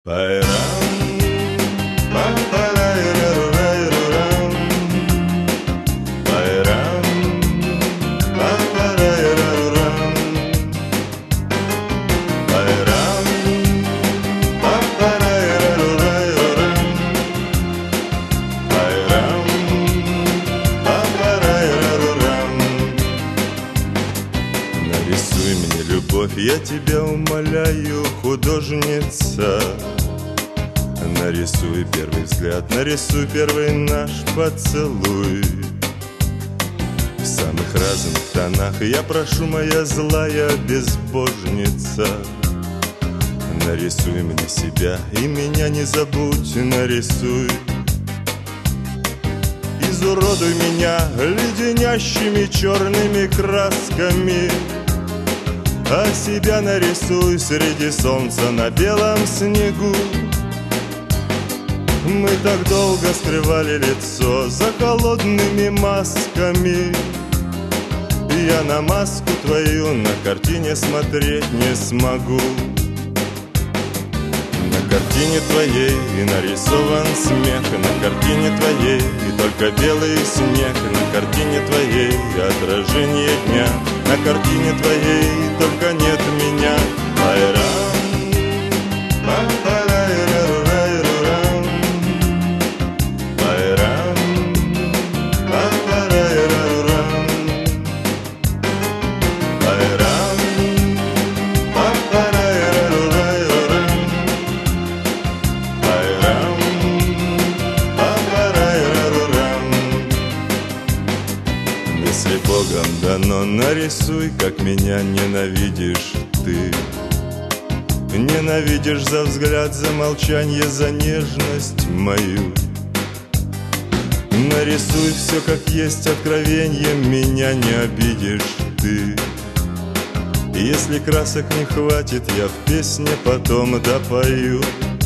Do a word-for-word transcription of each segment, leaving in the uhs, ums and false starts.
Пайрам, па-па-рай-ра-ру-рай-ру-рам. Пайрам, па-па-рай-ра-ру-рам. Пайрам, па-па-рай-ра-ру-рай-ру-рам. Пайрам, па-па-рай-ра-ру-рам. Нарисуй мне любовь, я тебя умоляю, художница. Нарисуй первый взгляд, нарисуй первый наш поцелуй. В самых разных тонах я прошу, моя злая безбожница. Нарисуй мне себя и меня не забудь, нарисуй. Изуродуй меня леденящими черными красками, а себя нарисуй среди солнца на белом снегу. Мы так долго скрывали лицо за холодными масками. Я на маску твою на картине смотреть не смогу. На картине твоей нарисован смех, на картине твоей и только белый снег, на картине твоей отражение дня, на картине твоей только нет меня. Пайрам, па-па-рай-ра-ру-рай-ру-рам. Пайрам, па-па-рай-ра-ру-рам. Пайрам, па-па-рай-ра-ру-рай-ру-рам. Пайрам, па-па-рай-ра-ру-рам. Если Богом дано, нарисуй, как меня ненавидишь ты. Ненавидишь за взгляд, за молчанье, за нежность мою. Нарисуй все, как есть откровенье, меня не обидишь ты. Если красок не хватит, я в песне потом допою.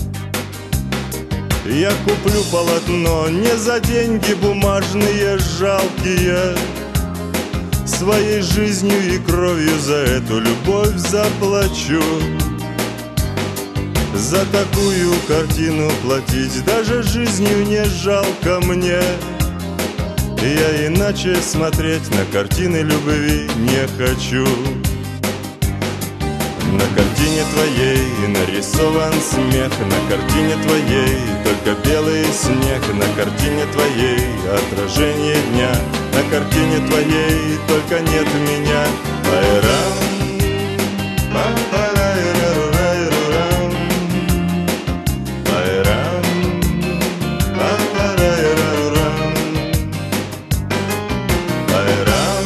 Я куплю полотно не за деньги бумажные жалкие, своей жизнью и кровью за эту любовь заплачу. За такую картину платить даже жизнью не жалко мне. Я иначе смотреть на картины любви не хочу. На картине твоей нарисован смех, на картине твоей только белый снег, на картине твоей отражение дня, на картине твоей только нет меня. Пайрам, па-па-рай-ра-ру-рай-ру-рам. Пайрам, па-па-рай-ра-ру-рам. Пайрам,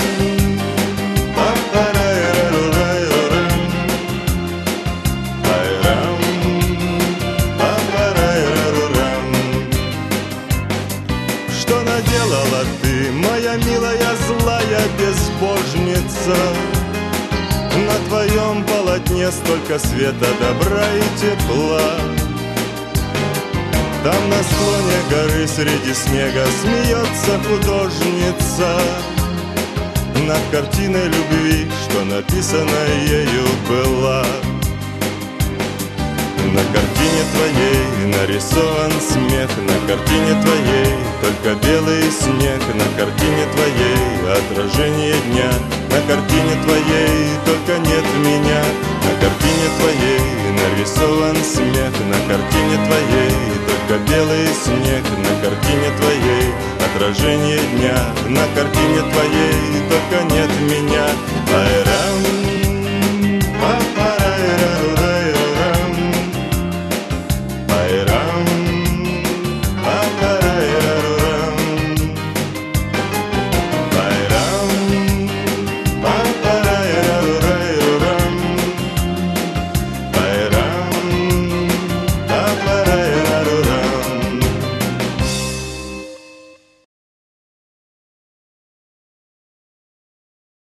па-па-рай-ра-ру-рай-ру-рам. Пайрам, па-па-рай-ра-ру-рам. Что наделала ты, моя милая злая безбожница? На твоем полотне столько света, добра и тепла. Там на склоне горы среди снега смеется художница над картиной любви, что написана ею была. На картине твоей нарисован смех, на картине твоей только белый снег, на картине твоей отражение дня, на картине твоей только нет меня. На картине твоей нарисован смех, на картине твоей только белый снег, на картине твоей отражение дня, на картине твоей